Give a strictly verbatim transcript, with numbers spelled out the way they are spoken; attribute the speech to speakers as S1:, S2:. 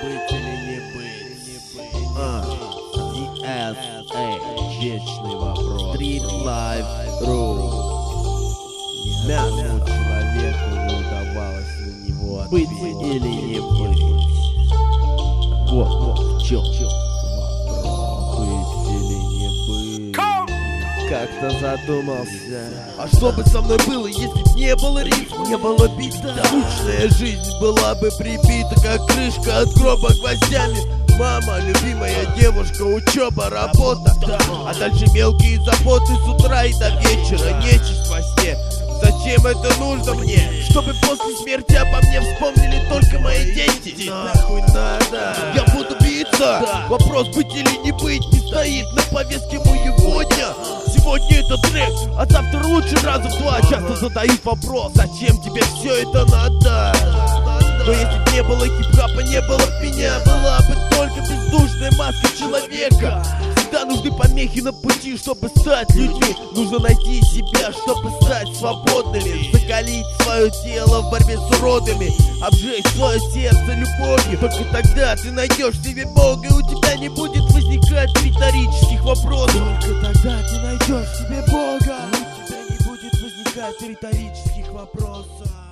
S1: Быть или не быть? А, ди эс эй, вечный вопрос. Street Life Rule. Мясу человеку не удавалось на него ответить. Быть или не быть? Вот, вот, в чем вопрос. Быть или не быть? Как-то задумался. А что бы со мной было, если б не было рифм, не было бита? Скучная жизнь была бы прибита, как крышка от гроба гвоздями. Мама, любимая девушка, учеба, работа. А дальше мелкие заботы с утра и до вечера. Нечисть во сне. Зачем это нужно мне? Чтобы после смерти обо мне вспомнили только мои дети. Нахуй надо. Я буду биться. Вопрос быть или не быть не стоит на повестке моего дня. Сегодня это трек, а завтра лучше раза в два. Часто задают вопрос, зачем тебе все это надо? Но если б не было хип-хапа, не было б меня. Была бы только бездушная маска человека. Всегда нужны помехи на пути, чтобы стать людьми. Нужно найти себя, чтобы стать свободными. Закалить свое тело в борьбе с уродами. Обжечь свое сердце любовью. Только тогда ты найдешь себе Бога, и у тебя не будет возникать риторических вопросов. Только тогда ты найдешь себе Бога, и у тебя не будет возникать риторических вопросов.